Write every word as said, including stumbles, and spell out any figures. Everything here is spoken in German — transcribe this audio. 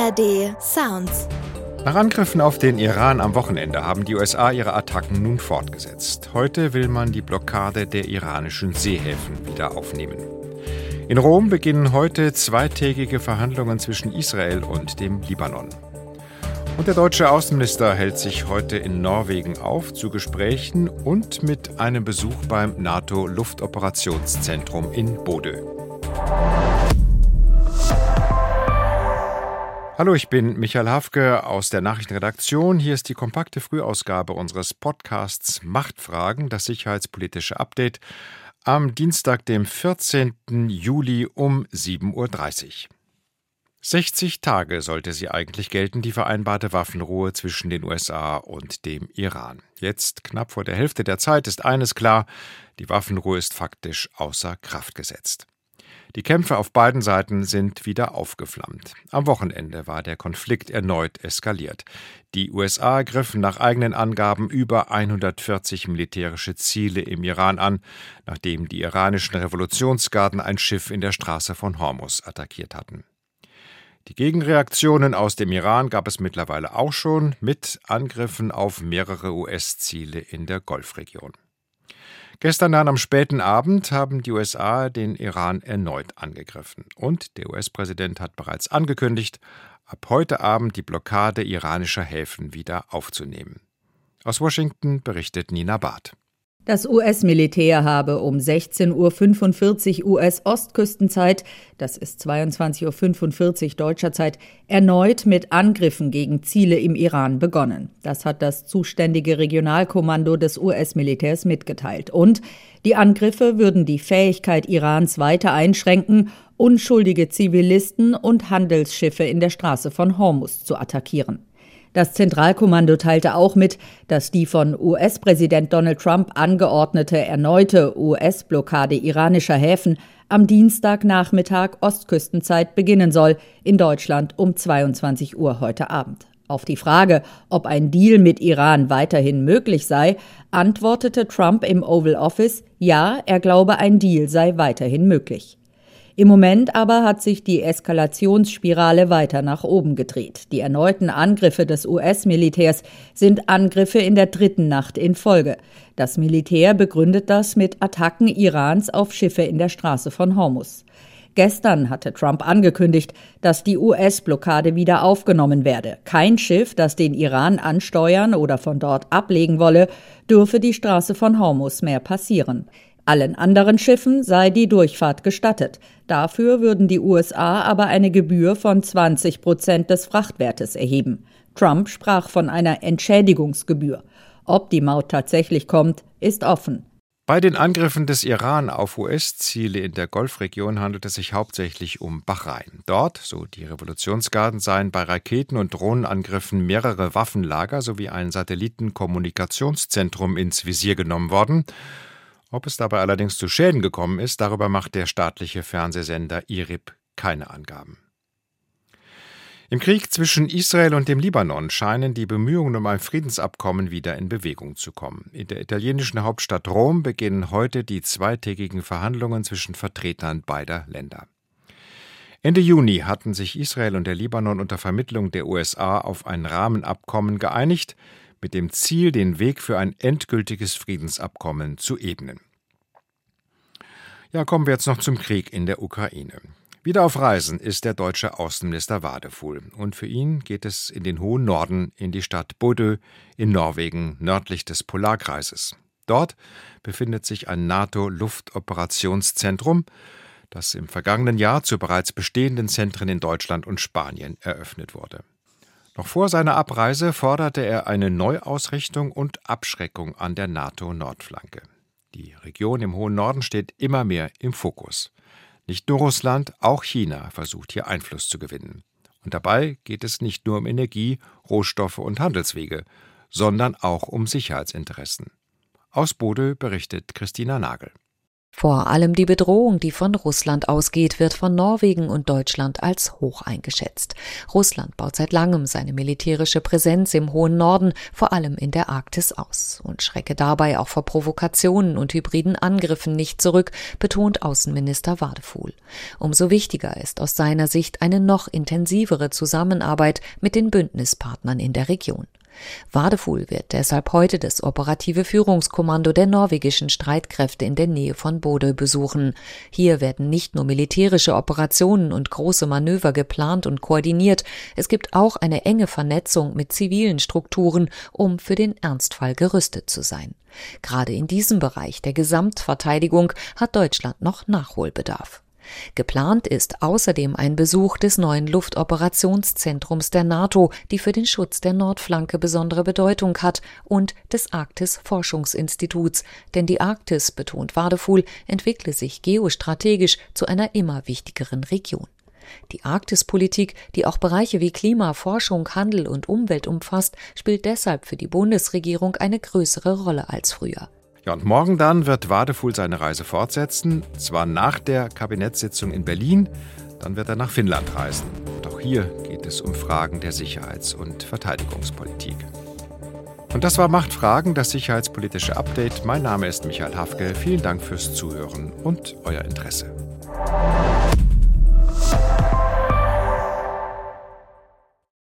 A R D Sounds. Nach Angriffen auf den Iran am Wochenende haben die U S A ihre Attacken nun fortgesetzt. Heute will man die Blockade der iranischen Seehäfen wieder aufnehmen. In Rom beginnen heute zweitägige Verhandlungen zwischen Israel und dem Libanon. Und der deutsche Außenminister hält sich heute in Norwegen auf zu Gesprächen und mit einem Besuch beim NATO-Luftoperationszentrum in Bodø. Hallo, ich bin Michael Hafke aus der Nachrichtenredaktion. Hier ist die kompakte Frühausgabe unseres Podcasts Machtfragen, das sicherheitspolitische Update, am Dienstag, dem vierzehnten Juli um sieben Uhr dreißig. sechzig Tage sollte sie eigentlich gelten, die vereinbarte Waffenruhe zwischen den U S A und dem Iran. Jetzt, knapp vor der Hälfte der Zeit, ist eines klar: die Waffenruhe ist faktisch außer Kraft gesetzt. Die Kämpfe auf beiden Seiten sind wieder aufgeflammt. Am Wochenende war der Konflikt erneut eskaliert. Die U S A griffen nach eigenen Angaben über hundertvierzig militärische Ziele im Iran an, nachdem die iranischen Revolutionsgarden ein Schiff in der Straße von Hormuz attackiert hatten. Die Gegenreaktionen aus dem Iran gab es mittlerweile auch schon mit Angriffen auf mehrere U S-Ziele in der Golfregion. Gestern dann am späten Abend haben die U S A den Iran erneut angegriffen. Und der U S-Präsident hat bereits angekündigt, ab heute Abend die Blockade iranischer Häfen wieder aufzunehmen. Aus Washington berichtet Nina Barth. Das U S-Militär habe um sechzehn Uhr fünfundvierzig U S-Ostküstenzeit, das ist zweiundzwanzig Uhr fünfundvierzig deutscher Zeit, erneut mit Angriffen gegen Ziele im Iran begonnen. Das hat das zuständige Regionalkommando des U S-Militärs mitgeteilt. Und die Angriffe würden die Fähigkeit Irans weiter einschränken, unschuldige Zivilisten und Handelsschiffe in der Straße von Hormuz zu attackieren. Das Zentralkommando teilte auch mit, dass die von U S-Präsident Donald Trump angeordnete erneute U S-Blockade iranischer Häfen am Dienstagnachmittag Ostküstenzeit beginnen soll, in Deutschland um zweiundzwanzig Uhr heute Abend. Auf die Frage, ob ein Deal mit Iran weiterhin möglich sei, antwortete Trump im Oval Office, ja, er glaube, ein Deal sei weiterhin möglich. Im Moment aber hat sich die Eskalationsspirale weiter nach oben gedreht. Die erneuten Angriffe des U S-Militärs sind Angriffe in der dritten Nacht in Folge. Das Militär begründet das mit Attacken Irans auf Schiffe in der Straße von Hormuz. Gestern hatte Trump angekündigt, dass die U S-Blockade wieder aufgenommen werde. Kein Schiff, das den Iran ansteuern oder von dort ablegen wolle, dürfe die Straße von Hormuz mehr passieren. Allen anderen Schiffen sei die Durchfahrt gestattet. Dafür würden die U S A aber eine Gebühr von zwanzig Prozent des Frachtwertes erheben. Trump sprach von einer Entschädigungsgebühr. Ob die Maut tatsächlich kommt, ist offen. Bei den Angriffen des Iran auf U S-Ziele in der Golfregion handelt es sich hauptsächlich um Bahrain. Dort, so die Revolutionsgarden, seien bei Raketen- und Drohnenangriffen mehrere Waffenlager sowie ein Satellitenkommunikationszentrum ins Visier genommen worden. Ob es dabei allerdings zu Schäden gekommen ist, darüber macht der staatliche Fernsehsender I R I B keine Angaben. Im Krieg zwischen Israel und dem Libanon scheinen die Bemühungen um ein Friedensabkommen wieder in Bewegung zu kommen. In der italienischen Hauptstadt Rom beginnen heute die zweitägigen Verhandlungen zwischen Vertretern beider Länder. Ende Juni hatten sich Israel und der Libanon unter Vermittlung der U S A auf ein Rahmenabkommen geeinigt, mit dem Ziel, den Weg für ein endgültiges Friedensabkommen zu ebnen. Ja, kommen wir jetzt noch zum Krieg in der Ukraine. Wieder auf Reisen ist der deutsche Außenminister Wadefuhl. Und für ihn geht es in den hohen Norden, in die Stadt Bodø in Norwegen, nördlich des Polarkreises. Dort befindet sich ein NATO-Luftoperationszentrum, das im vergangenen Jahr zu bereits bestehenden Zentren in Deutschland und Spanien eröffnet wurde. Noch vor seiner Abreise forderte er eine Neuausrichtung und Abschreckung an der NATO-Nordflanke. Die Region im hohen Norden steht immer mehr im Fokus. Nicht nur Russland, auch China versucht hier Einfluss zu gewinnen. Und dabei geht es nicht nur um Energie, Rohstoffe und Handelswege, sondern auch um Sicherheitsinteressen. Aus Bodø berichtet Christina Nagel. Vor allem die Bedrohung, die von Russland ausgeht, wird von Norwegen und Deutschland als hoch eingeschätzt. Russland baut seit langem seine militärische Präsenz im hohen Norden, vor allem in der Arktis, aus und schrecke dabei auch vor Provokationen und hybriden Angriffen nicht zurück, betont Außenminister Wadefuhl. Umso wichtiger ist aus seiner Sicht eine noch intensivere Zusammenarbeit mit den Bündnispartnern in der Region. Wadefuhl wird deshalb heute das operative Führungskommando der norwegischen Streitkräfte in der Nähe von Bodø besuchen. Hier werden nicht nur militärische Operationen und große Manöver geplant und koordiniert, es gibt auch eine enge Vernetzung mit zivilen Strukturen, um für den Ernstfall gerüstet zu sein. Gerade in diesem Bereich der Gesamtverteidigung hat Deutschland noch Nachholbedarf. Geplant ist außerdem ein Besuch des neuen Luftoperationszentrums der NATO, die für den Schutz der Nordflanke besondere Bedeutung hat, und des Arktis-Forschungsinstituts, denn die Arktis, betont Wadefuhl, entwickle sich geostrategisch zu einer immer wichtigeren Region. Die Arktispolitik, die auch Bereiche wie Klima, Forschung, Handel und Umwelt umfasst, spielt deshalb für die Bundesregierung eine größere Rolle als früher. Ja, und morgen dann wird Wadefuhl seine Reise fortsetzen, zwar nach der Kabinettssitzung in Berlin, dann wird er nach Finnland reisen. Und auch hier geht es um Fragen der Sicherheits- und Verteidigungspolitik. Und das war Machtfragen, das sicherheitspolitische Update. Mein Name ist Michael Hafke. Vielen Dank fürs Zuhören und euer Interesse.